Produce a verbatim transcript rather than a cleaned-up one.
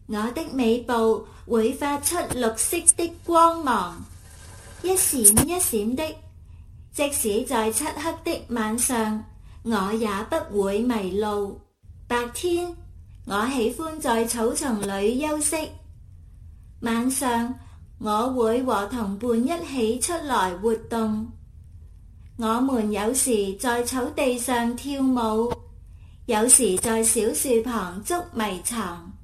我的尾部會發出綠色的光芒，一閃一閃的，即使在漆黑的晚上，我也不會迷路。白天，我喜歡在草叢裏休息，晚上我會和同伴一起出來活動。我們有時在草地上跳舞，有時在小樹旁捉迷藏。